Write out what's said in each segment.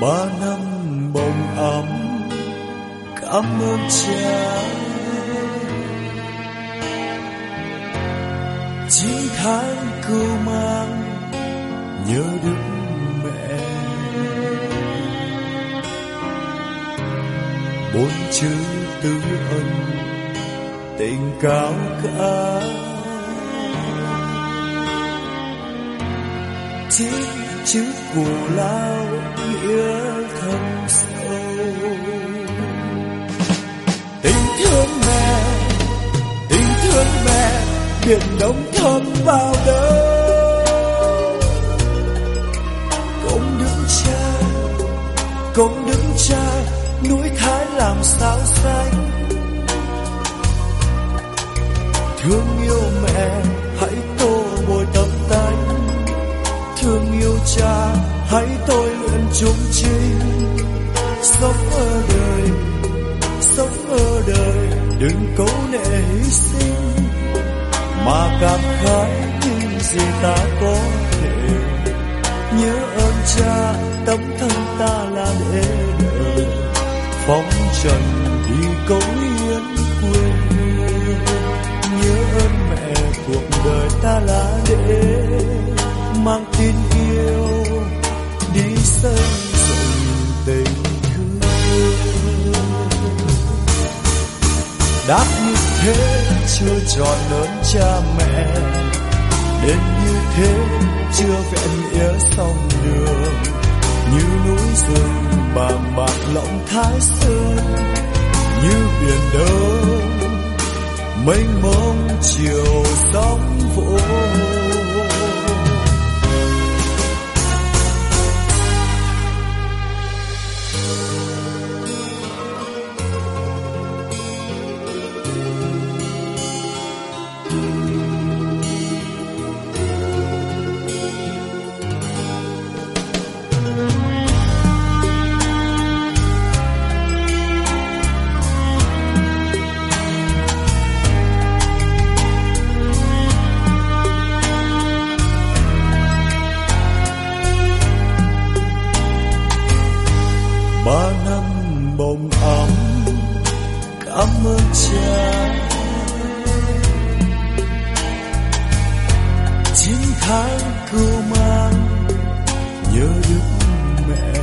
3 năm bồng ấm, cảm ơn cha. 9 tháng cưu mang, nhớ đức mẹ. 4 chữ tứ ân, tình cao cả. 9 chữ cù lao, nghĩa thâm sâu. Tình thương mẹ, biển đông thấm vào đâu. Công đức cha, núi Thái làm sao xanh. Thương yêu mẹ, hãy tô bồi tâm tánh. Thương yêu cha, hãy tôi luyện trung chính. Sống ở đời, đừng cố nệ hy sinh, mà cảm khái những gì ta có thể. Nhớ ơn cha, tấm thân ta là để đời. Phóng trần đi cống hiến quê hương. Nhớ ơn mẹ, cuộc đời ta là để mang tin yêu đi xây dựng tình thương. Đáp như thế chưa tròn lớn cha mẹ, đến như thế chưa vẹn nghĩa sông đường. Như núi rừng bàng bạc lộng Thái Sơn, như biển đông mênh mông chiều sóng vỗ. Bồng ấm, cảm ơn cha. 9 tháng cưu mang, nhớ đức mẹ.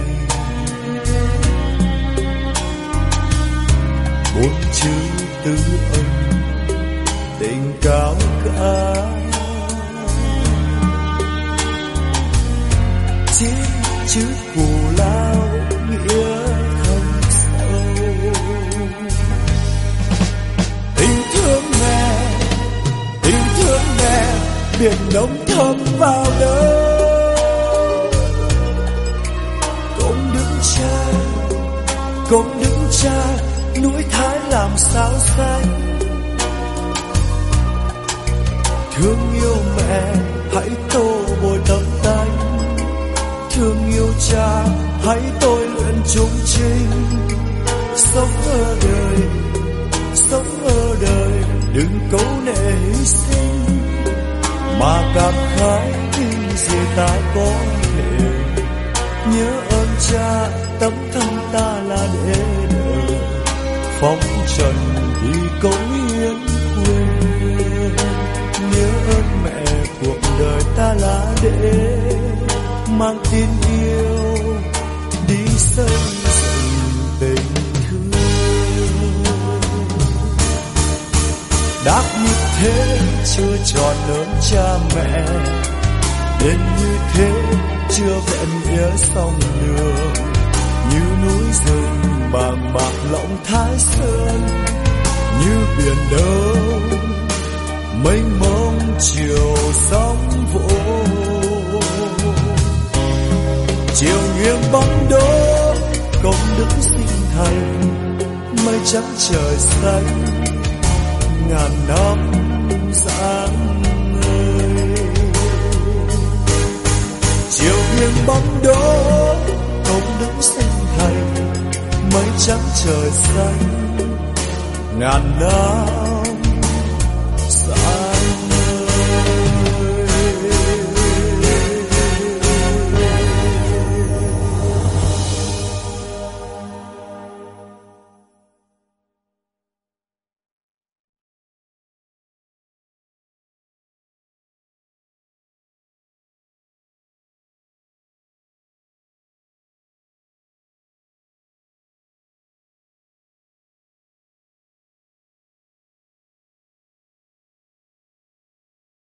4 chữ tứ ân, tình cao cả. 9 chữ cù lao, nghĩa biển đông thấm vào đâu. Công đức cha, núi Thái làm sao xanh. Thương yêu mẹ, hãy tô bồi tâm tánh. Thương yêu cha, hãy tôi luyện trung chính. Sống ở đời, đừng cố nệ hy sinh, mà cảm khái những gì ta có thể. Nhớ ơn cha, tấm thân ta là để đời. Phóng trần đi cống hiến quê hương. Nhớ ơn mẹ, cuộc đời ta là để mang tin yêu đi xây dựng tình thương. Đáp như thế chưa tròn lớn cha mẹ, đến như thế chưa vẹn nghĩa sông đường. Như núi rừng bàng bạc lộng Thái Sơn, như biển đông mênh mông chiều sóng vỗ. Chiều nghiêng bóng đổ, công đức sinh thành, mây trắng trời xanh ngàn năm sáng ngời. Chiều nghiêng bóng đổ, công đức sinh thành, mây trắng trời xanh ngàn năm